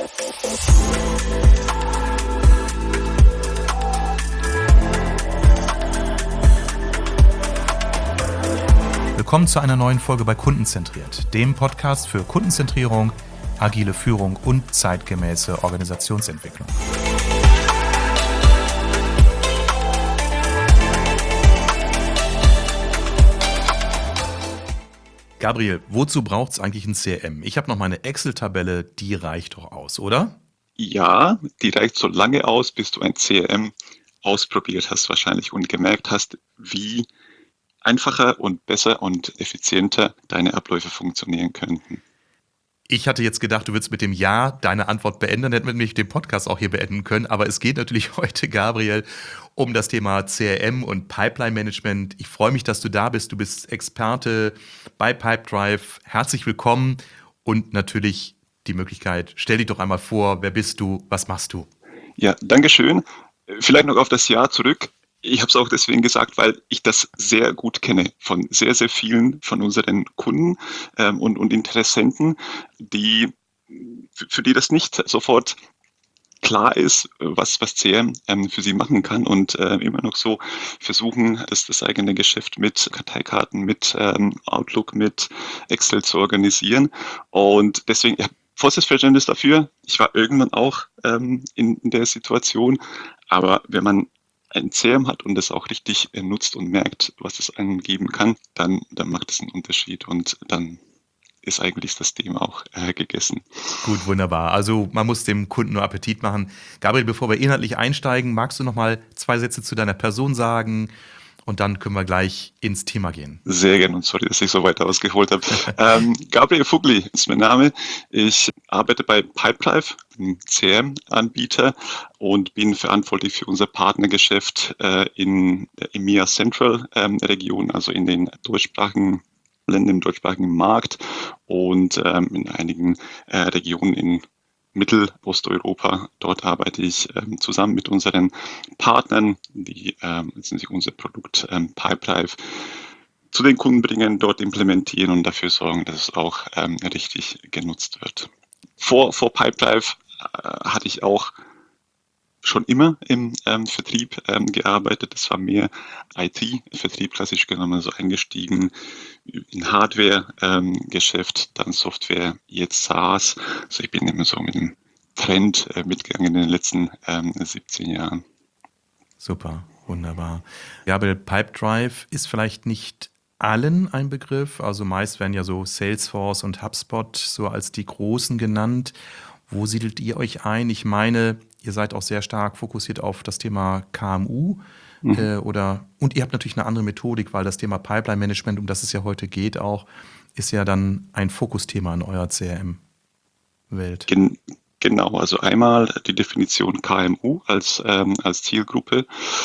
Willkommen zu einer neuen Folge bei Kundenzentriert, dem Podcast für Kundenzentrierung, agile Führung und zeitgemäße Organisationsentwicklung. Gabriel, wozu braucht es eigentlich ein CRM? Ich habe noch meine Excel-Tabelle, die reicht doch aus, oder? Ja, die reicht so lange aus, bis du ein CRM ausprobiert hast wahrscheinlich und gemerkt hast, wie einfacher und besser und effizienter deine Abläufe funktionieren könnten. Ich hatte jetzt gedacht, du würdest mit dem Ja deine Antwort beenden, dann hätten wir nämlich den Podcast auch hier beenden können. Aber es geht natürlich heute, Gabriel, um das Thema CRM und Pipeline-Management. Ich freue mich, dass du da bist. Du bist Experte bei Pipedrive. Herzlich willkommen und natürlich die Möglichkeit, stell dich doch einmal vor, wer bist du, was machst du? Ja, Dankeschön. Vielleicht noch auf das Jahr zurück. Ich habe es auch deswegen gesagt, weil ich das sehr gut kenne von sehr, sehr vielen von unseren Kunden und Interessenten, für die das nicht sofort klar ist, was CRM für sie machen kann und immer noch so versuchen, das eigene Geschäft mit Karteikarten, mit Outlook, mit Excel zu organisieren. Und deswegen, ja, vollstes Verständnis dafür. Ich war irgendwann auch in der Situation, aber wenn man ein CRM hat und das auch richtig nutzt und merkt, was es einem geben kann, dann macht es einen Unterschied und dann ist eigentlich das Thema auch gegessen. Gut, wunderbar. Also man muss dem Kunden nur Appetit machen. Gabriel, bevor wir inhaltlich einsteigen, magst du noch mal 2 Sätze zu deiner Person sagen? Und dann können wir gleich ins Thema gehen. Sehr gerne und sorry, dass ich so weit ausgeholt habe. Gabriel Fugli ist mein Name. Ich arbeite bei Pipedrive, einem CRM-Anbieter, und bin verantwortlich für unser Partnergeschäft in der EMEA Central Region, also in den deutschsprachigen Ländern, im deutschsprachigen Markt und in einigen Regionen in Mittelosteuropa. Dort arbeite ich zusammen mit unseren Partnern, die letztendlich unser Produkt Pipedrive zu den Kunden bringen, dort implementieren und dafür sorgen, dass es auch richtig genutzt wird. Vor Pipedrive hatte ich auch schon immer im Vertrieb gearbeitet. Das war mehr IT-Vertrieb, klassisch genommen, also eingestiegen in Hardware-Geschäft, dann Software, jetzt SaaS. Also ich bin immer so mit dem Trend mitgegangen in den letzten 17 Jahren. Super, wunderbar. Gabriel, Pipedrive ist vielleicht nicht allen ein Begriff. Also meist werden ja so Salesforce und HubSpot so als die Großen genannt. Wo siedelt ihr euch ein? Ich meine, ihr seid auch sehr stark fokussiert auf das Thema KMU. Und ihr habt natürlich eine andere Methodik, weil das Thema Pipeline-Management, um das es ja heute geht, auch ist ja dann ein Fokusthema in eurer CRM-Welt. Genau, also einmal die Definition KMU als Zielgruppe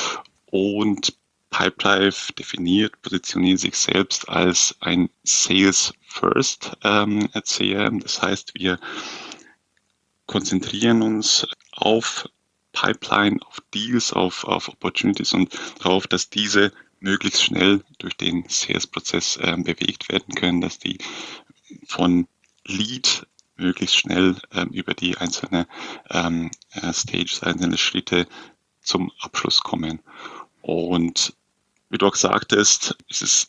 und Pipedrive positioniert sich selbst als ein Sales First CRM. Das heißt, wir konzentrieren uns auf Pipeline, auf Deals, auf Opportunities und darauf, dass diese möglichst schnell durch den Sales-Prozess bewegt werden können, dass die von Lead möglichst schnell über die einzelnen Stages, einzelne Schritte zum Abschluss kommen. Und wie du auch sagtest, ist es,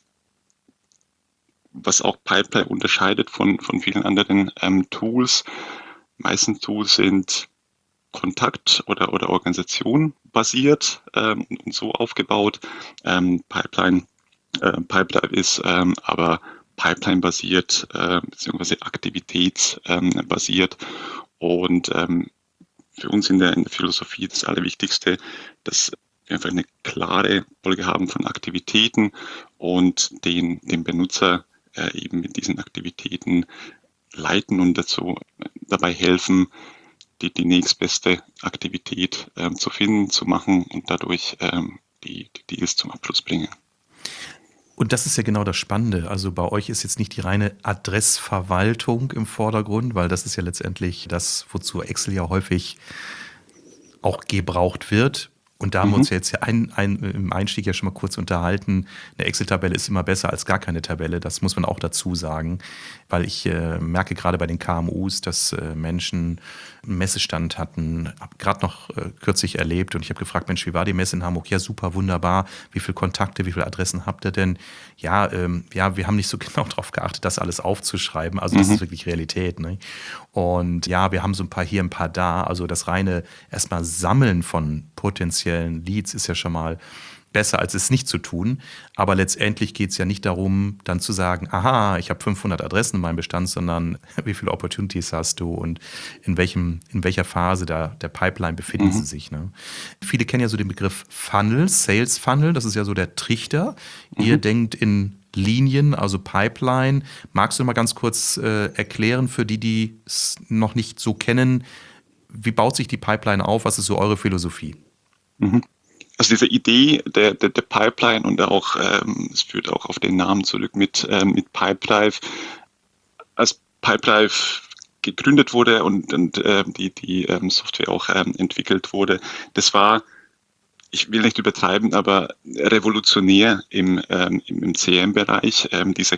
was auch Pipeline unterscheidet von vielen anderen Tools. Meisten Tools sind Kontakt- oder Organisation basiert und so aufgebaut. Pipedrive ist aber Pipeline-basiert bzw. aktivitätsbasiert. Und für uns in der Philosophie das Allerwichtigste, dass wir einfach eine klare Folge haben von Aktivitäten und den Benutzer eben mit diesen Aktivitäten leiten und dabei helfen, die nächstbeste Aktivität zu finden, zu machen und dadurch die Deals zum Abschluss bringen. Und das ist ja genau das Spannende. Also bei euch ist jetzt nicht die reine Adressverwaltung im Vordergrund, weil das ist ja letztendlich das, wozu Excel ja häufig auch gebraucht wird. Und da haben wir uns ja jetzt ja im Einstieg ja schon mal kurz unterhalten. Eine Excel-Tabelle ist immer besser als gar keine Tabelle. Das muss man auch dazu sagen, weil ich merke gerade bei den KMUs, dass Menschen einen Messestand hatten. Habe gerade noch kürzlich erlebt und ich habe gefragt, Mensch, wie war die Messe in Hamburg? Ja, super, wunderbar. Wie viele Kontakte, wie viele Adressen habt ihr denn? Ja, wir haben nicht so genau darauf geachtet, das alles aufzuschreiben. Also das ist wirklich Realität. Ne? Und ja, wir haben so ein paar hier, ein paar da. Also das reine erstmal Sammeln von potenziellen Leads ist ja schon mal besser, als es nicht zu tun. Aber letztendlich geht es ja nicht darum, dann zu sagen, aha, ich habe 500 Adressen in meinem Bestand, sondern wie viele Opportunities hast du und in welcher Phase der Pipeline befinden sie sich. Ne? Viele kennen ja so den Begriff Funnel, Sales Funnel, das ist ja so der Trichter. Ihr denkt in Linien, also Pipeline. Magst du mal ganz kurz erklären für die es noch nicht so kennen, wie baut sich die Pipeline auf? Was ist so eure Philosophie? Also diese Idee der Pipeline und auch, es führt auch auf den Namen zurück mit Pipedrive. Als Pipedrive gegründet wurde und die Software auch entwickelt wurde, das war, ich will nicht übertreiben, aber revolutionär im CRM-Bereich, diese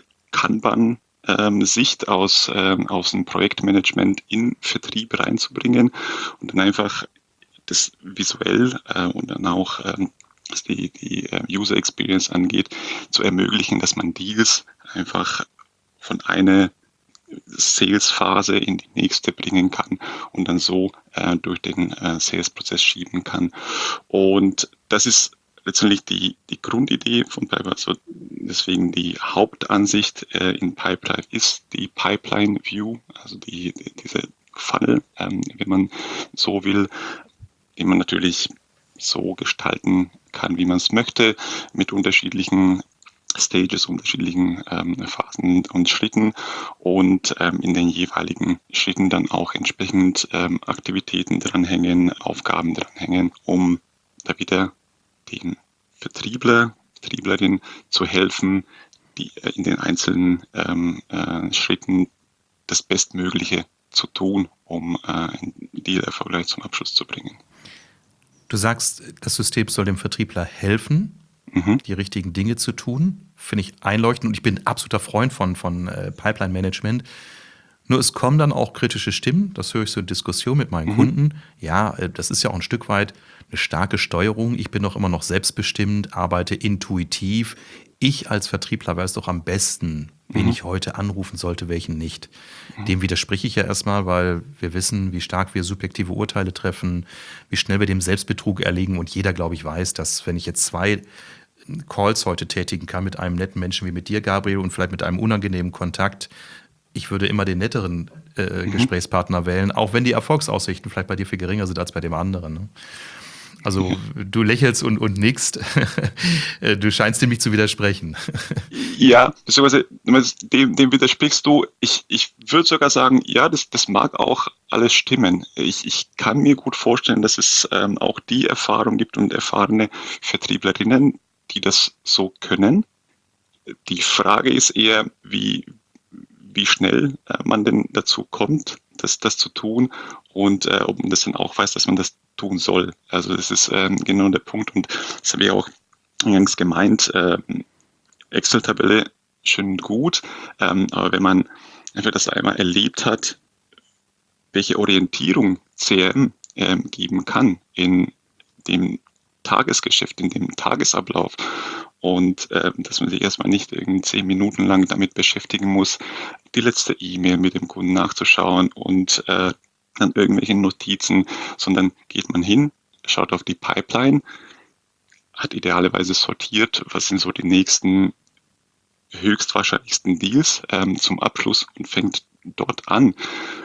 Kanban-Sicht aus dem Projektmanagement in Vertrieb reinzubringen und dann einfach das visuell und dann auch, was die User Experience angeht, zu ermöglichen, dass man Deals einfach von einer Sales-Phase in die nächste bringen kann und dann so durch den Sales-Prozess schieben kann. Und das ist letztendlich die Grundidee von Pipedrive. Also deswegen die Hauptansicht in Pipedrive ist die Pipeline View, also diese Funnel, wenn man so will, die man natürlich so gestalten kann, wie man es möchte, mit unterschiedlichen Stages, unterschiedlichen Phasen und Schritten und in den jeweiligen Schritten dann auch entsprechend Aktivitäten dranhängen, Aufgaben dranhängen, um da wieder den Vertrieblerin zu helfen, die in den einzelnen Schritten das Bestmögliche zu tun, um einen Deal erfolgreich zum Abschluss zu bringen. Du sagst, das System soll dem Vertriebler helfen, die richtigen Dinge zu tun. Finde ich einleuchtend und ich bin absoluter Freund von Pipeline Management. Nur es kommen dann auch kritische Stimmen, das höre ich so in Diskussionen mit meinen Kunden. Ja, das ist ja auch ein Stück weit eine starke Steuerung. Ich bin doch immer noch selbstbestimmt, arbeite intuitiv. Ich als Vertriebler weiß doch am besten, wen ich heute anrufen sollte, welchen nicht. Dem widerspreche ich ja erstmal, weil wir wissen, wie stark wir subjektive Urteile treffen, wie schnell wir dem Selbstbetrug erliegen. Und jeder, glaube ich, weiß, dass wenn ich jetzt 2 Calls heute tätigen kann mit einem netten Menschen wie mit dir, Gabriel, und vielleicht mit einem unangenehmen Kontakt, ich würde immer den netteren Gesprächspartner wählen, auch wenn die Erfolgsaussichten vielleicht bei dir viel geringer sind als bei dem anderen. Ne? Also du lächelst und nickst. Du scheinst dem nicht zu widersprechen. Ja, beziehungsweise dem widersprichst du. Ich würde sogar sagen, ja, das mag auch alles stimmen. Ich kann mir gut vorstellen, dass es auch die Erfahrung gibt und erfahrene Vertrieblerinnen, die das so können. Die Frage ist eher, wie schnell man denn dazu kommt, das zu tun und ob man das dann auch weiß, dass man das tun soll. Also das ist genau der Punkt und das habe ich auch eingangs gemeint, Excel-Tabelle schön gut, aber wenn man einfach das einmal erlebt hat, welche Orientierung CRM geben kann in dem Tagesgeschäft, in dem Tagesablauf und dass man sich erstmal nicht irgendwie 10 Minuten lang damit beschäftigen muss, die letzte E-Mail mit dem Kunden nachzuschauen und dann irgendwelche Notizen, sondern geht man hin, schaut auf die Pipeline, hat idealerweise sortiert, was sind so die nächsten höchstwahrscheinlichsten Deals zum Abschluss und fängt dort an.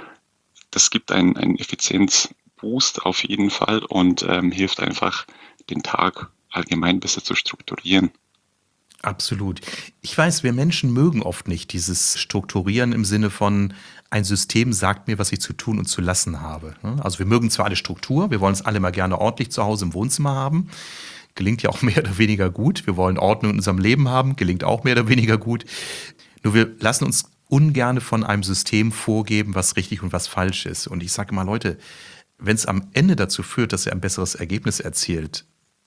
Das gibt einen Effizienzboost auf jeden Fall und hilft einfach, den Tag allgemein besser zu strukturieren. Absolut. Ich weiß, wir Menschen mögen oft nicht dieses Strukturieren im Sinne von, ein System sagt mir, was ich zu tun und zu lassen habe. Also wir mögen zwar alle Struktur, wir wollen es alle mal gerne ordentlich zu Hause im Wohnzimmer haben. Gelingt ja auch mehr oder weniger gut. Wir wollen Ordnung in unserem Leben haben, gelingt auch mehr oder weniger gut. Nur wir lassen uns ungerne von einem System vorgeben, was richtig und was falsch ist. Und ich sage immer, Leute, wenn es am Ende dazu führt, dass ihr ein besseres Ergebnis erzielt,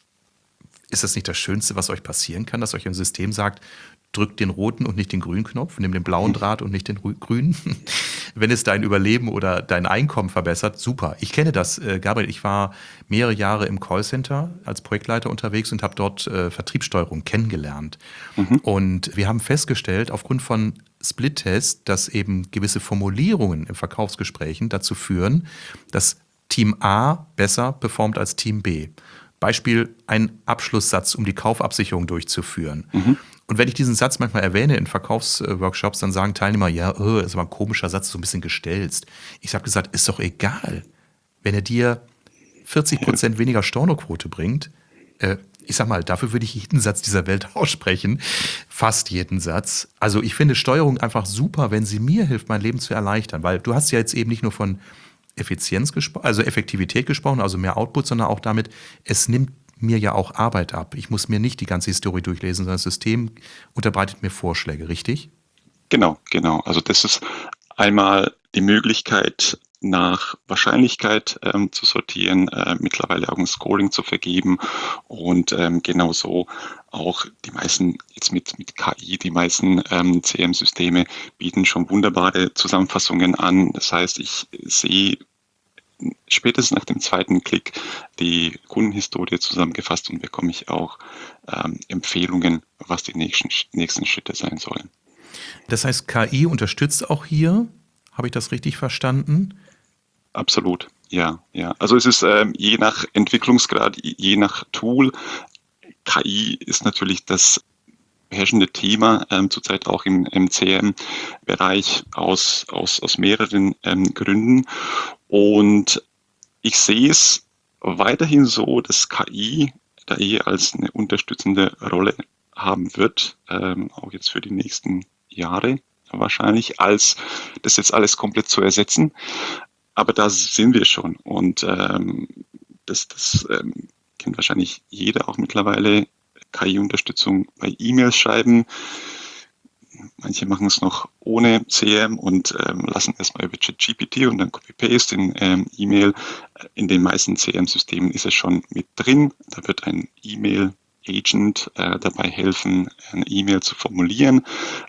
ist das nicht das Schönste, was euch passieren kann, dass euch ein System sagt, drückt den roten und nicht den grünen Knopf, nimm den blauen Draht und nicht den grünen? Wenn es dein Überleben oder dein Einkommen verbessert, super. Ich kenne das, Gabriel. Ich war mehrere Jahre im Callcenter als Projektleiter unterwegs und habe dort Vertriebssteuerung kennengelernt. Mhm. Und wir haben festgestellt, aufgrund von Split-Tests, dass eben gewisse Formulierungen in Verkaufsgesprächen dazu führen, dass Team A besser performt als Team B. Beispiel, ein Abschlusssatz, um die Kaufabsicherung durchzuführen. Mhm. Und wenn ich diesen Satz manchmal erwähne in Verkaufsworkshops, dann sagen Teilnehmer, ja, ist aber ein komischer Satz, so ein bisschen gestelzt. Ich habe gesagt, ist doch egal. Wenn er dir 40% weniger Stornoquote bringt, ich sag mal, dafür würde ich jeden Satz dieser Welt aussprechen. Fast jeden Satz. Also ich finde Steuerung einfach super, wenn sie mir hilft, mein Leben zu erleichtern. Weil du hast ja jetzt eben nicht nur von Effektivität gesprochen, also mehr Output, sondern auch damit, es nimmt mir ja auch Arbeit ab. Ich muss mir nicht die ganze Historie durchlesen, sondern das System unterbreitet mir Vorschläge, richtig? Genau, genau. Also das ist einmal die Möglichkeit, nach Wahrscheinlichkeit zu sortieren, mittlerweile auch ein Scoring zu vergeben und genauso auch die meisten, jetzt mit KI, die meisten CM-Systeme bieten schon wunderbare Zusammenfassungen an. Das heißt, ich sehe spätestens nach dem zweiten Klick die Kundenhistorie zusammengefasst und bekomme ich auch Empfehlungen, was die nächsten Schritte sein sollen. Das heißt, KI unterstützt auch hier, habe ich das richtig verstanden? Absolut, ja, ja. Also es ist je nach Entwicklungsgrad, je nach Tool. KI ist natürlich das beherrschende Thema zurzeit auch im CM-Bereich aus mehreren Gründen. Und ich sehe es weiterhin so, dass KI da eher als eine unterstützende Rolle haben wird, auch jetzt für die nächsten Jahre wahrscheinlich, als das jetzt alles komplett zu ersetzen. Aber da sind wir schon und das kennt wahrscheinlich jeder auch mittlerweile. KI-Unterstützung bei E-Mails schreiben. Manche machen es noch ohne CM und lassen erstmal über ChatGPT und dann Copy-Paste in E-Mail. In den meisten CM-Systemen ist es schon mit drin. Da wird ein E-Mail-Agent dabei helfen, eine E-Mail zu formulieren,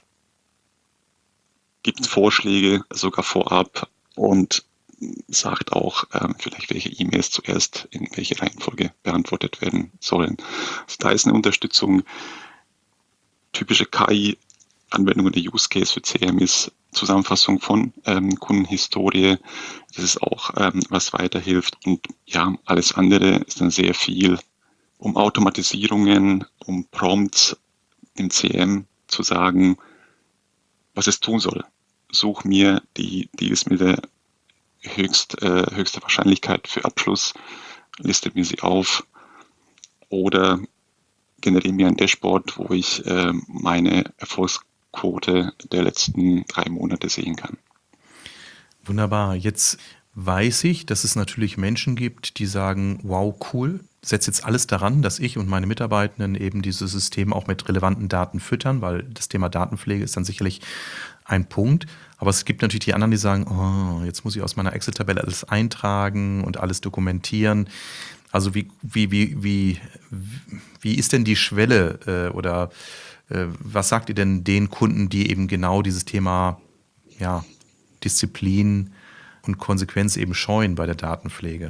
gibt Vorschläge sogar vorab und sagt auch vielleicht, welche E-Mails zuerst in welche Reihenfolge beantwortet werden sollen. Also da ist eine Unterstützung. Typische KI-Anwendungen, der Use Case für CM ist Zusammenfassung von Kundenhistorie. Das ist auch was weiterhilft. Und ja, alles andere ist dann sehr viel um Automatisierungen, um Prompts im CM zu sagen, was es tun soll. Such mir die Deals mit der höchste Wahrscheinlichkeit für Abschluss, liste mir sie auf oder generiere mir ein Dashboard, wo ich meine Erfolgsquote der letzten 3 Monate sehen kann. Wunderbar. Jetzt weiß ich, dass es natürlich Menschen gibt, die sagen, wow, cool, setze jetzt alles daran, dass ich und meine Mitarbeitenden eben dieses System auch mit relevanten Daten füttern, weil das Thema Datenpflege ist dann sicherlich ein Punkt. Aber es gibt natürlich die anderen, die sagen, oh, jetzt muss ich aus meiner Excel-Tabelle alles eintragen und alles dokumentieren. Also wie ist denn die Schwelle oder was sagt ihr denn den Kunden, die eben genau dieses Thema Disziplin und Konsequenz eben scheuen bei der Datenpflege?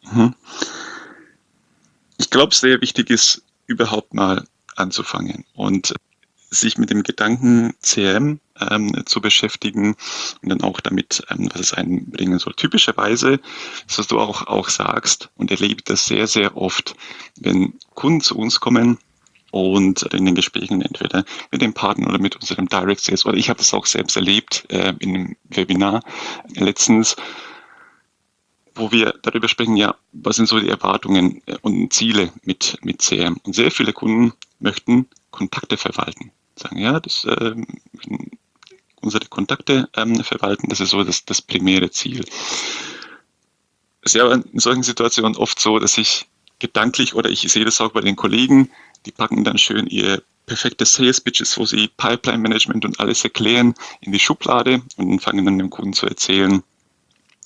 Ich glaube, sehr wichtig ist, überhaupt mal anzufangen und sich mit dem Gedanken CRM zu beschäftigen und dann auch damit, was es einbringen soll. Typischerweise, das, was du auch sagst und erlebe das sehr, sehr oft, wenn Kunden zu uns kommen und in den Gesprächen entweder mit dem Partner oder mit unserem Direct Sales, oder ich habe das auch selbst erlebt in einem Webinar letztens, wo wir darüber sprechen, ja, was sind so die Erwartungen und Ziele mit CRM. Und sehr viele Kunden möchten Kontakte verwalten. Sagen, ja, unsere Kontakte verwalten, das ist so das primäre Ziel. Es ist ja in solchen Situationen oft so, dass ich gedanklich, oder ich sehe das auch bei den Kollegen, die packen dann schön ihr perfektes Sales Pitches, wo sie Pipeline Management und alles erklären, in die Schublade und fangen dann dem Kunden zu erzählen,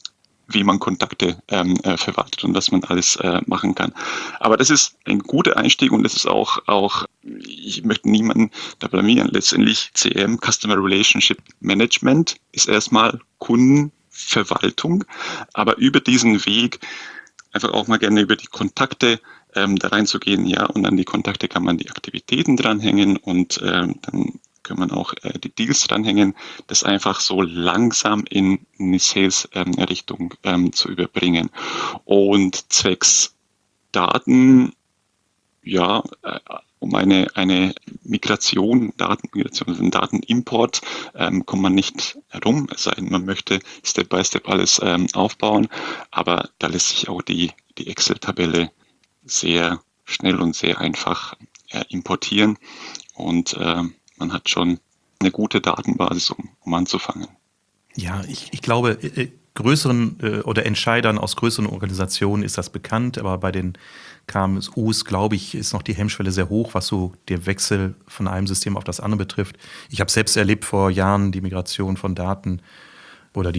wie man Kontakte verwaltet und was man alles machen kann. Aber das ist ein guter Einstieg und das ist auch ich möchte niemanden da blamieren. Letztendlich CRM, Customer Relationship Management, ist erstmal Kundenverwaltung, aber über diesen Weg einfach auch mal gerne über die Kontakte da reinzugehen, ja, und an die Kontakte kann man die Aktivitäten dranhängen und dann kann man auch die Deals dranhängen, das einfach so langsam in eine Sales-Richtung zu überbringen. Und zwecks Daten, ja, um eine Datenmigration, also einen Datenimport, kommt man nicht herum, es sei denn, man möchte Step by Step alles aufbauen, aber da lässt sich auch die Excel-Tabelle sehr schnell und sehr einfach importieren und man hat schon eine gute Datenbasis, um anzufangen. Ja, ich glaube, größeren oder Entscheidern aus größeren Organisationen ist das bekannt, aber bei den KMUs, glaube ich, ist noch die Hemmschwelle sehr hoch, was so den Wechsel von einem System auf das andere betrifft. Ich habe selbst erlebt vor Jahren die Migration von Daten oder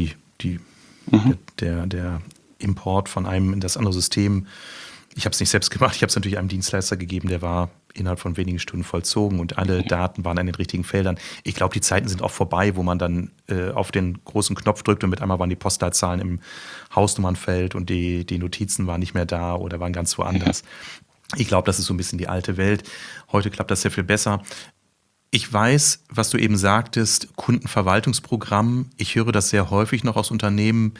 der Import von einem in das andere System. Ich habe es nicht selbst gemacht, ich habe es natürlich einem Dienstleister gegeben, der war innerhalb von wenigen Stunden vollzogen und alle Daten waren an den richtigen Feldern. Ich glaube, die Zeiten sind auch vorbei, wo man dann auf den großen Knopf drückt und mit einmal waren die Postleitzahlen im Hausnummernfeld und die Notizen waren nicht mehr da oder waren ganz woanders. Ich glaube, das ist so ein bisschen die alte Welt. Heute klappt das sehr viel besser. Ich weiß, was du eben sagtest, Kundenverwaltungsprogramm. Ich höre das sehr häufig noch aus Unternehmen,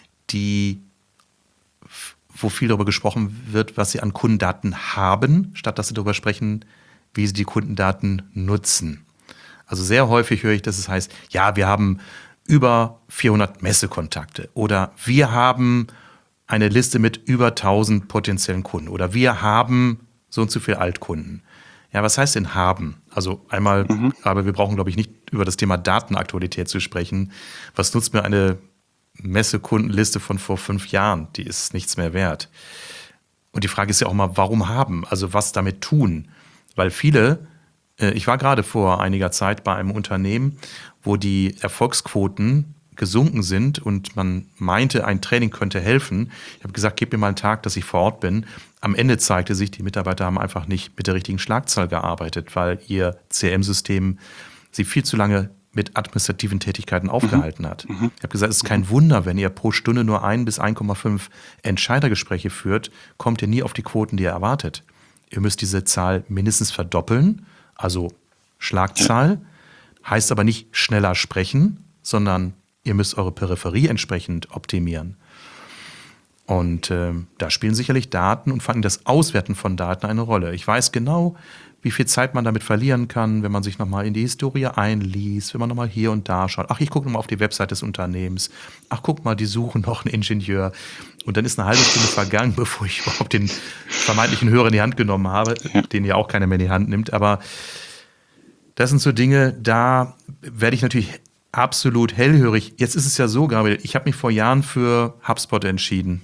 wo viel darüber gesprochen wird, was sie an Kundendaten haben, statt dass sie darüber sprechen, wie sie die Kundendaten nutzen. Also sehr häufig höre ich, dass es heißt, ja, wir haben über 400 Messekontakte oder wir haben eine Liste mit über 1000 potenziellen Kunden oder wir haben so und so viele Altkunden. Ja, was heißt denn haben? Also einmal, aber wir brauchen, glaube ich, nicht über das Thema Datenaktualität zu sprechen. Was nutzt mir eine Messekundenliste von vor 5 Jahren, die ist nichts mehr wert. Und die Frage ist ja auch mal, warum haben? Also was damit tun? Weil viele, ich war gerade vor einiger Zeit bei einem Unternehmen, wo die Erfolgsquoten gesunken sind und man meinte, ein Training könnte helfen. Ich habe gesagt, gib mir mal einen Tag, dass ich vor Ort bin. Am Ende zeigte sich, die Mitarbeiter haben einfach nicht mit der richtigen Schlagzahl gearbeitet, weil ihr CRM-System sie viel zu lange mit administrativen Tätigkeiten aufgehalten hat. Ich habe gesagt, es ist kein Wunder, wenn ihr pro Stunde nur 1 bis 1,5 Entscheidergespräche führt, kommt ihr nie auf die Quoten, die ihr erwartet. Ihr müsst diese Zahl mindestens verdoppeln, also Schlagzahl, heißt aber nicht schneller sprechen, sondern ihr müsst eure Peripherie entsprechend optimieren. Und da spielen sicherlich Daten und vor allem das Auswerten von Daten eine Rolle. Ich weiß genau, wie viel Zeit man damit verlieren kann, wenn man sich nochmal in die Historie einliest, wenn man nochmal hier und da schaut. Ach, ich gucke nochmal auf die Website des Unternehmens. Ach, guck mal, die suchen noch einen Ingenieur. Und dann ist eine halbe Stunde vergangen, bevor ich überhaupt den vermeintlichen Hörer in die Hand genommen habe, den ja auch keiner mehr in die Hand nimmt. Aber das sind so Dinge, da werde ich natürlich absolut hellhörig. Jetzt ist es ja so, Gabriel, ich habe mich vor Jahren für HubSpot entschieden.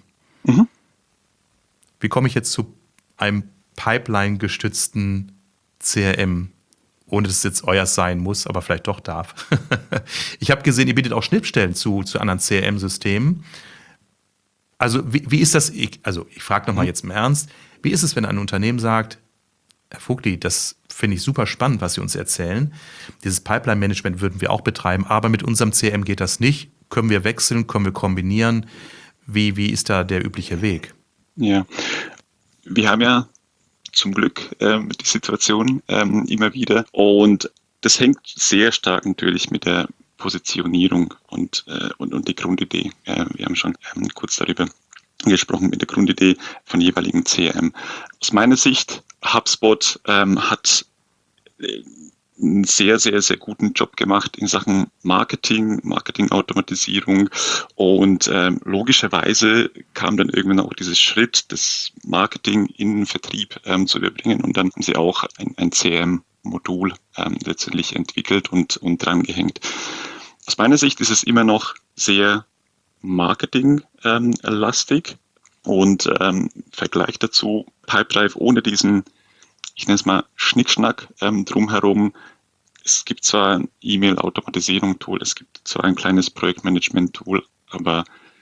Wie komme ich jetzt zu einem Pipeline-gestützten CRM, ohne dass es jetzt euer sein muss, aber vielleicht doch darf? Ich habe gesehen, ihr bietet auch Schnittstellen zu anderen CRM-Systemen. Also wie ist das? Ich frage nochmal jetzt im Ernst, wie ist es, wenn ein Unternehmen sagt, Herr Vogtli, das finde ich super spannend, was Sie uns erzählen. Dieses Pipeline-Management würden wir auch betreiben, aber mit unserem CRM geht das nicht. Können wir wechseln, können wir kombinieren? Wie ist da der übliche Weg? Ja, wir haben ja zum Glück die Situation immer wieder und das hängt sehr stark natürlich mit der Positionierung und die Grundidee. Wir haben schon kurz darüber gesprochen mit der Grundidee von jeweiligen CRM. Aus meiner Sicht, HubSpot hat einen sehr, sehr, sehr guten Job gemacht in Sachen Marketing-Automatisierung und logischerweise kam dann irgendwann auch dieses Schritt, das Marketing in den Vertrieb zu überbringen und dann haben sie auch ein CRM-Modul letztendlich entwickelt und drangehängt. Aus meiner Sicht ist es immer noch sehr Marketing-lastig und Vergleich dazu Pipedrive ohne diesen, ich nenne es mal Schnickschnack drumherum. Es gibt zwar ein E-Mail-Automatisierung-Tool, es gibt zwar ein kleines Projektmanagement-Tool, aber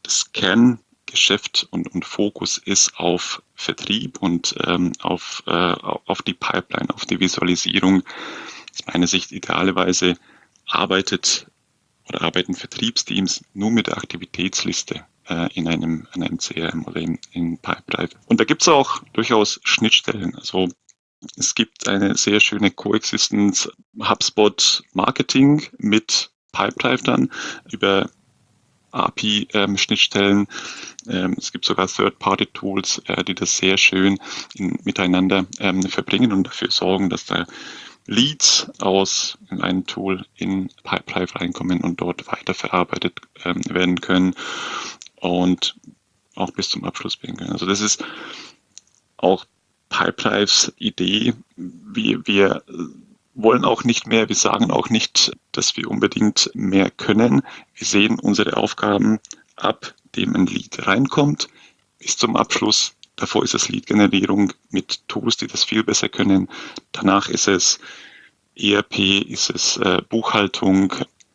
das Kerngeschäft und Fokus ist auf Vertrieb und auf die Pipeline, auf die Visualisierung. Aus meiner Sicht idealerweise arbeiten Vertriebsteams nur mit der Aktivitätsliste in einem CRM oder in Pipedrive. Und da gibt es auch durchaus Schnittstellen. Also es gibt eine sehr schöne Coexistence HubSpot Marketing mit Pipedrive dann über API-Schnittstellen. Es gibt sogar Third-Party-Tools, die das sehr schön miteinander verbringen und dafür sorgen, dass da Leads aus einem Tool in Pipedrive reinkommen und dort weiterverarbeitet werden können und auch bis zum Abschluss bringen können. Also das ist auch Pipedrives Idee. Wir wollen auch nicht mehr, wir sagen auch nicht, dass wir unbedingt mehr können. Wir sehen unsere Aufgaben ab, dem ein Lead reinkommt, bis zum Abschluss. Davor ist es Lead-Generierung mit Tools, die das viel besser können. Danach ist es ERP, ist es Buchhaltung,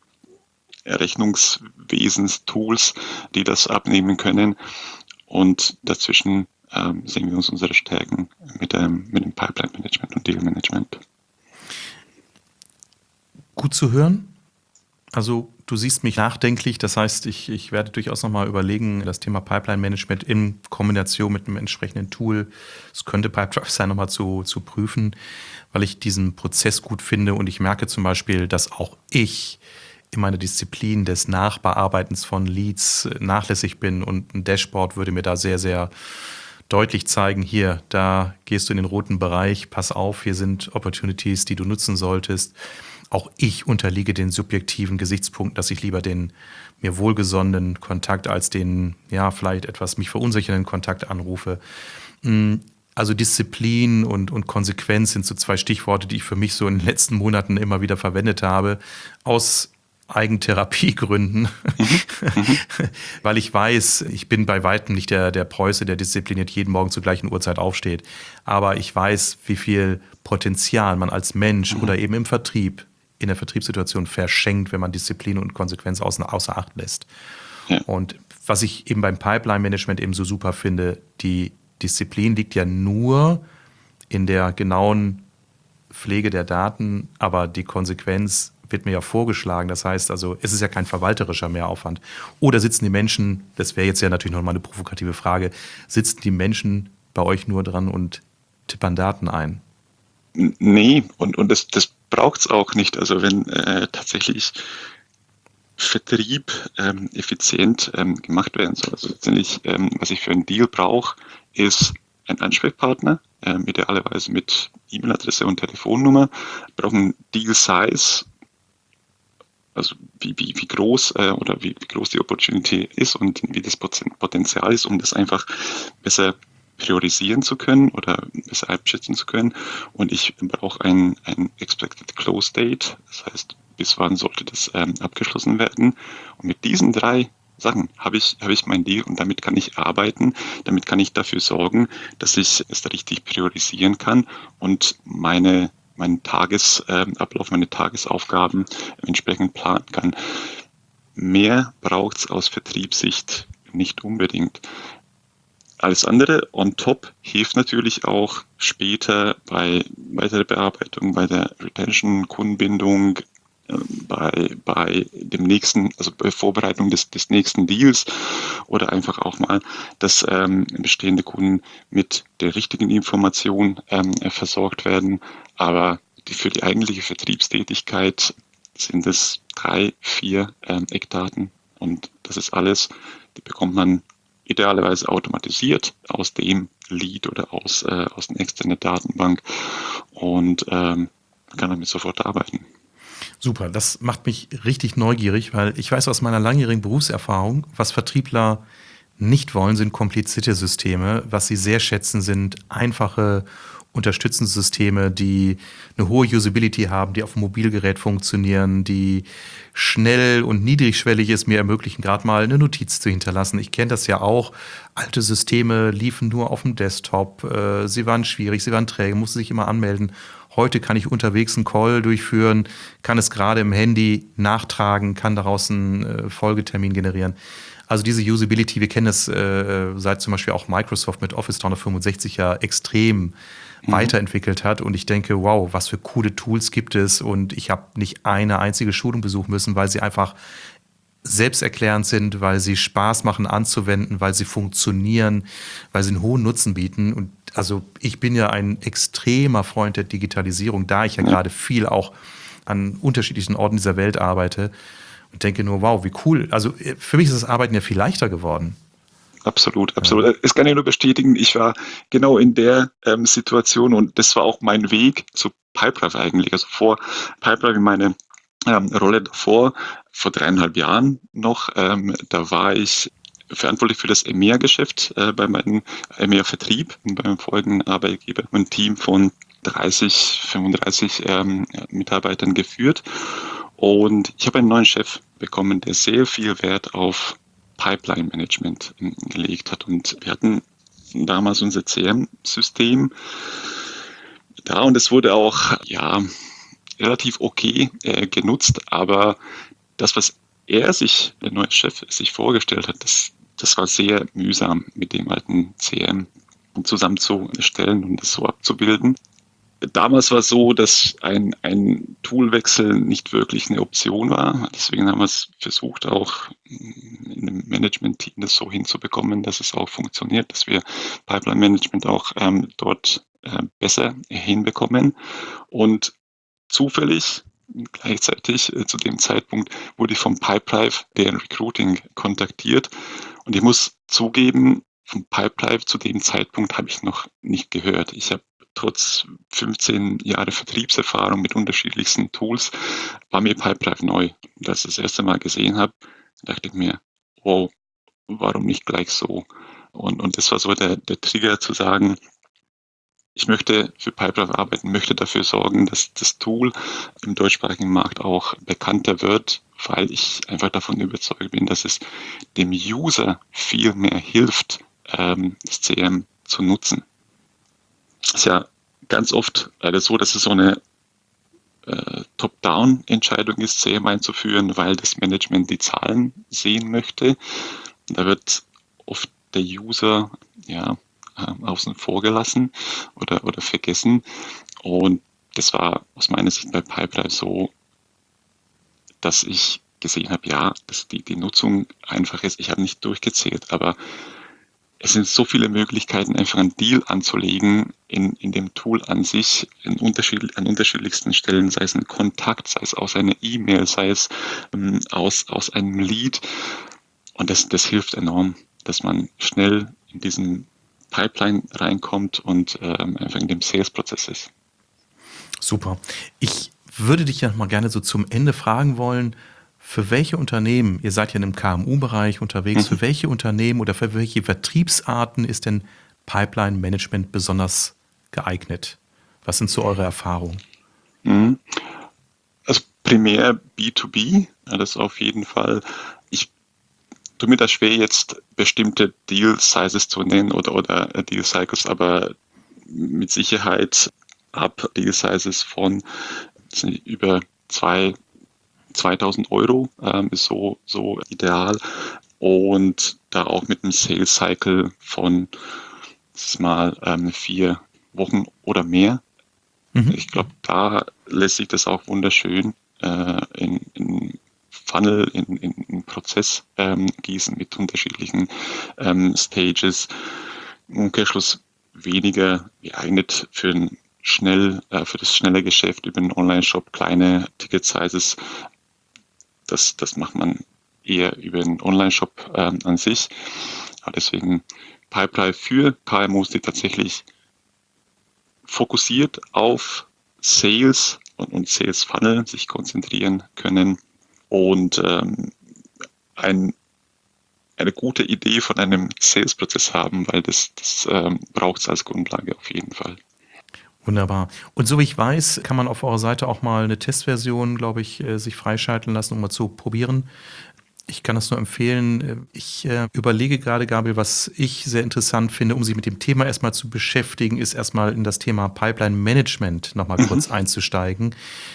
Rechnungswesenstools, die das abnehmen können. Und dazwischen sehen wir uns unsere Stärken mit dem Pipeline-Management und Deal-Management. Gut zu hören. Also du siehst mich nachdenklich, das heißt, ich werde durchaus nochmal überlegen, das Thema Pipeline-Management in Kombination mit einem entsprechenden Tool, es könnte Pipedrive sein, nochmal zu prüfen, weil ich diesen Prozess gut finde und ich merke zum Beispiel, dass auch ich in meiner Disziplin des Nachbearbeitens von Leads nachlässig bin und ein Dashboard würde mir da sehr, sehr deutlich zeigen, hier, da gehst du in den roten Bereich, pass auf, hier sind Opportunities, die du nutzen solltest. Auch ich unterliege den subjektiven Gesichtspunkten, dass ich lieber den mir wohlgesonnenen Kontakt als den, ja, vielleicht etwas mich verunsichernden Kontakt anrufe. Also Disziplin und Konsequenz sind so zwei Stichworte, die ich für mich so in den letzten Monaten immer wieder verwendet habe, aus Eigentherapiegründen, weil ich weiß, ich bin bei weitem nicht der Preuße, der diszipliniert jeden Morgen zur gleichen Uhrzeit aufsteht. Aber ich weiß, wie viel Potenzial man als Mensch oder eben im Vertrieb, in der Vertriebssituation verschenkt, wenn man Disziplin und Konsequenz außer Acht lässt. Ja. Und was ich eben beim Pipeline-Management eben so super finde, die Disziplin liegt ja nur in der genauen Pflege der Daten, aber die Konsequenz wird mir ja vorgeschlagen. Das heißt also, es ist ja kein verwalterischer Mehraufwand. Oder sitzen die Menschen, das wäre jetzt ja natürlich noch mal eine provokative Frage, sitzen die Menschen bei euch nur dran und tippern Daten ein? Nee, und das braucht es auch nicht. Also wenn tatsächlich Vertrieb effizient gemacht werden soll. Also letztendlich, was ich für einen Deal brauche, ist ein Ansprechpartner, idealerweise mit E-Mail-Adresse und Telefonnummer. Ich brauche einen Deal-Size, also wie groß oder wie groß die Opportunity ist und wie das Potenzial ist, um das einfach besser priorisieren zu können oder besser einschätzen zu können. Und ich brauche ein Expected Close Date, das heißt, bis wann sollte das abgeschlossen werden. Und mit diesen 3 Sachen habe ich mein Deal und damit kann ich arbeiten, damit kann ich dafür sorgen, dass ich es richtig priorisieren kann und meinen Tagesablauf, meine Tagesaufgaben entsprechend planen kann. Mehr braucht es aus Vertriebssicht nicht unbedingt. Alles andere on top hilft natürlich auch später bei weiterer Bearbeitung, bei der Retention, Kundenbindung, bei dem nächsten, also bei Vorbereitung des nächsten Deals oder einfach auch mal, dass bestehende Kunden mit der richtigen Information versorgt werden. Aber für die eigentliche Vertriebstätigkeit sind es 3, 4 Eckdaten und das ist alles, die bekommt man idealerweise automatisiert aus dem Lead oder aus einer externen Datenbank und kann damit sofort arbeiten. Super, das macht mich richtig neugierig, weil ich weiß aus meiner langjährigen Berufserfahrung, was Vertriebler nicht wollen, sind komplizierte Systeme. Was sie sehr schätzen, sind einfache, unterstützende Systeme, die eine hohe Usability haben, die auf dem Mobilgerät funktionieren, die schnell und niedrigschwellig es mir ermöglichen, gerade mal eine Notiz zu hinterlassen. Ich kenne das ja auch. Alte Systeme liefen nur auf dem Desktop. Sie waren schwierig, sie waren träge, musste sich immer anmelden. Heute kann ich unterwegs einen Call durchführen, kann es gerade im Handy nachtragen, kann daraus einen Folgetermin generieren. Also diese Usability, wir kennen es seit zum Beispiel auch Microsoft mit Office 365 ja extrem weiterentwickelt hat. Und ich denke, wow, was für coole Tools gibt es. Und ich habe nicht eine einzige Schulung besuchen müssen, weil sie einfach selbsterklärend sind, weil sie Spaß machen anzuwenden, weil sie funktionieren, weil sie einen hohen Nutzen bieten. Und also ich bin ja ein extremer Freund der Digitalisierung, da ich ja Ja. gerade viel auch an unterschiedlichen Orten dieser Welt arbeite und denke nur, wow, wie cool. Also für mich ist das Arbeiten ja viel leichter geworden. Absolut, Ja. absolut. Das kann ich nur bestätigen. Ich war genau in der Situation und das war auch mein Weg zu Pipedrive eigentlich. Also vor Pipedrive in meine Rolle davor, vor 3,5 Jahren noch, da war ich verantwortlich für das EMEA-Geschäft bei meinem EMEA-Vertrieb, bei meinem vorigen Arbeitgeber, ein Team von 30, 35 Mitarbeitern geführt. Und ich habe einen neuen Chef bekommen, der sehr viel Wert auf Pipeline-Management gelegt hat. Und wir hatten damals unser CM-System da und es wurde auch ja relativ okay genutzt, aber das, was der neue Chef, sich vorgestellt hat, das war sehr mühsam mit dem alten CM zusammenzustellen und das so abzubilden. Damals war es so, dass ein Toolwechsel nicht wirklich eine Option war. Deswegen haben wir es versucht, auch in einem Management-Team das so hinzubekommen, dass es auch funktioniert, dass wir Pipeline-Management auch dort besser hinbekommen. Und zufällig gleichzeitig zu dem Zeitpunkt wurde ich vom Pipedrive, deren Recruiting, kontaktiert. Und ich muss zugeben, vom Pipedrive zu dem Zeitpunkt habe ich noch nicht gehört. Ich habe trotz 15 Jahre Vertriebserfahrung mit unterschiedlichsten Tools, war mir Pipedrive neu. Und als ich das erste Mal gesehen habe, dachte ich mir, wow, warum nicht gleich so? Und das war so der Trigger zu sagen, ich möchte für Pipedrive arbeiten, möchte dafür sorgen, dass das Tool im deutschsprachigen Markt auch bekannter wird, weil ich einfach davon überzeugt bin, dass es dem User viel mehr hilft, das CM zu nutzen. Es ist ja ganz oft leider so, dass es so eine Top-Down-Entscheidung ist, CM einzuführen, weil das Management die Zahlen sehen möchte. Da wird oft der User außen vor gelassen oder vergessen. Und das war aus meiner Sicht bei Pipedrive so, dass ich gesehen habe, ja, dass die Nutzung einfach ist. Ich habe nicht durchgezählt, aber es sind so viele Möglichkeiten, einfach einen Deal anzulegen in dem Tool an sich, an unterschiedlichsten Stellen, sei es ein Kontakt, sei es aus einer E-Mail, sei es aus einem Lead. Und das hilft enorm, dass man schnell in diesen Pipeline reinkommt und einfach in dem Sales-Prozess ist. Super. Ich würde dich ja noch mal gerne so zum Ende fragen wollen, für welche Unternehmen, ihr seid ja im KMU-Bereich unterwegs, für welche Unternehmen oder für welche Vertriebsarten ist denn Pipeline-Management besonders geeignet? Was sind so eure Erfahrungen? Also primär B2B, das auf jeden Fall. Ich tue mir das schwer, jetzt bestimmte Deal-Sizes zu nennen oder Deal-Cycles, aber mit Sicherheit ab Deal-Sizes von über 2.000 Euro ist so ideal und da auch mit einem Sales Cycle von mal 4 Wochen oder mehr. Ich glaube, da lässt sich das auch wunderschön in Funnel, in Prozess gießen mit unterschiedlichen Stages. Im Umkehrschluss weniger geeignet für das schnelle Geschäft über einen Online-Shop, kleine Ticket-Sizes. Das macht man eher über einen Online-Shop an sich. Aber deswegen Pipedrive für KMUs, die tatsächlich fokussiert auf Sales und Sales Funnel sich konzentrieren können und eine gute Idee von einem Sales-Prozess haben, weil das braucht es als Grundlage auf jeden Fall. Wunderbar. Und so wie ich weiß, kann man auf eurer Seite auch mal eine Testversion, glaube ich, sich freischalten lassen, um mal zu probieren. Ich kann das nur empfehlen. Ich überlege gerade, Gabriel, was ich sehr interessant finde, um sich mit dem Thema erstmal zu beschäftigen, ist erstmal in das Thema Pipeline Management nochmal kurz einzusteigen.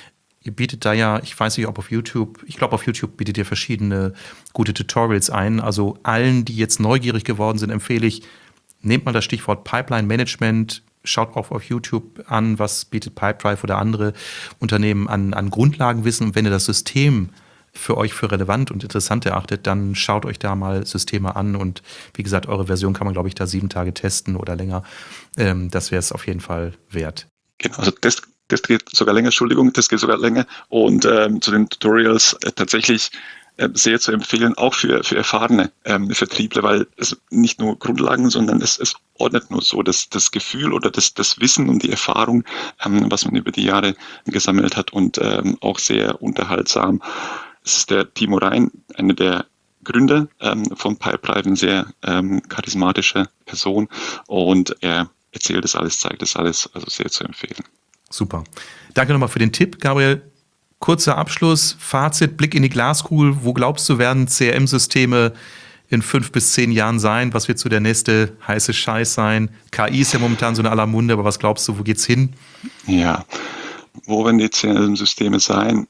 Ihr bietet da ja, ich weiß nicht, ob auf YouTube, ich glaube auf YouTube bietet ihr verschiedene gute Tutorials ein. Also allen, die jetzt neugierig geworden sind, empfehle ich, nehmt mal das Stichwort Pipeline Management, schaut auch auf YouTube an, was bietet Pipedrive oder andere Unternehmen an Grundlagenwissen. Und wenn ihr das System für euch für relevant und interessant erachtet, dann schaut euch da mal Systeme an. Und wie gesagt, eure Version kann man, glaube ich, da 7 Tage testen oder länger. Das wäre es auf jeden Fall wert. Genau, also das geht sogar länger, das geht sogar länger. Und zu den Tutorials tatsächlich sehr zu empfehlen, auch für erfahrene Vertriebler, weil es nicht nur Grundlagen, sondern es ordnet nur so das Gefühl oder das Wissen und die Erfahrung, was man über die Jahre gesammelt hat, und auch sehr unterhaltsam. Es ist der Timo Rein, einer der Gründer von Pipedrive, eine sehr charismatische Person, und er erzählt das alles, zeigt das alles, also sehr zu empfehlen. Super. Danke nochmal für den Tipp, Gabriel. Kurzer Abschluss, Fazit, Blick in die Glaskugel. Wo glaubst du, werden CRM-Systeme in 5 bis 10 Jahren sein? Was wird so der nächste heiße Scheiß sein? KI ist ja momentan so in aller Munde, aber was glaubst du, wo geht's hin? Ja, wo werden die CRM-Systeme sein?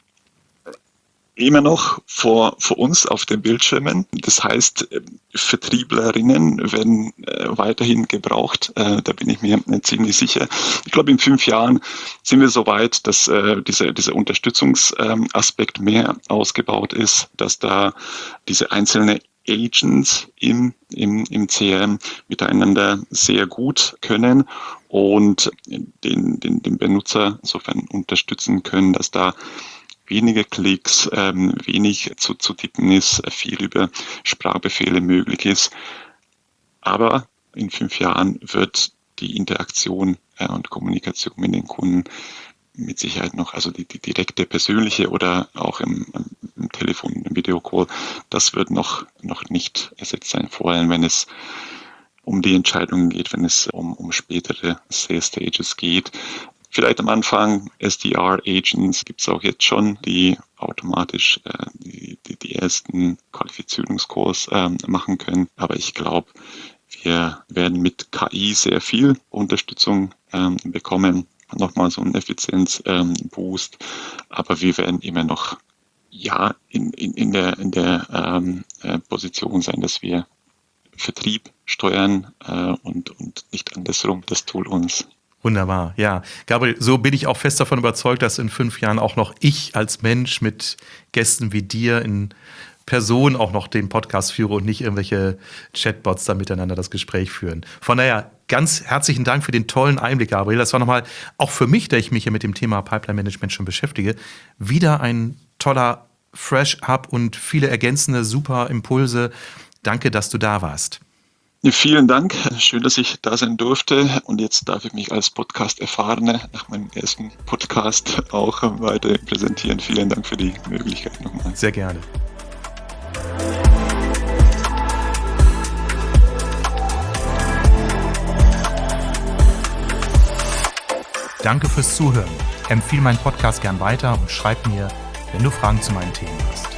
Immer noch vor uns auf den Bildschirmen. Das heißt, Vertrieblerinnen werden weiterhin gebraucht. Da bin ich mir ziemlich sicher. Ich glaube, in 5 Jahren sind wir so weit, dass dieser Unterstützungsaspekt mehr ausgebaut ist, dass da diese einzelnen Agents im CRM miteinander sehr gut können und den Benutzer insofern unterstützen können, dass da wenige Klicks, wenig zu tippen ist, viel über Sprachbefehle möglich ist. Aber in 5 Jahren wird die Interaktion und Kommunikation mit den Kunden mit Sicherheit noch, also die direkte persönliche oder auch im Telefon, im Videocall, das wird noch nicht ersetzt sein, vor allem wenn es um die Entscheidungen geht, wenn es um spätere Sales Stages geht. Vielleicht am Anfang SDR-Agents gibt es auch jetzt schon, die automatisch die ersten Qualifizierungscalls machen können. Aber ich glaube, wir werden mit KI sehr viel Unterstützung bekommen. Nochmal so einen Effizienzboost. Aber wir werden immer noch in der Position sein, dass wir Vertrieb steuern und nicht andersrum, das Tool uns. Wunderbar, ja. Gabriel, so bin ich auch fest davon überzeugt, dass in 5 Jahren auch noch ich als Mensch mit Gästen wie dir in Person auch noch den Podcast führe und nicht irgendwelche Chatbots da miteinander das Gespräch führen. Von daher ganz herzlichen Dank für den tollen Einblick, Gabriel. Das war nochmal, auch für mich, der ich mich ja mit dem Thema Pipeline Management schon beschäftige, wieder ein toller Fresh-Up und viele ergänzende, super Impulse. Danke, dass du da warst. Vielen Dank. Schön, dass ich da sein durfte. Und jetzt darf ich mich als Podcast-Erfahrener nach meinem ersten Podcast auch weiter präsentieren. Vielen Dank für die Möglichkeit nochmal. Sehr gerne. Danke fürs Zuhören. Empfehle meinen Podcast gern weiter und schreib mir, wenn du Fragen zu meinen Themen hast.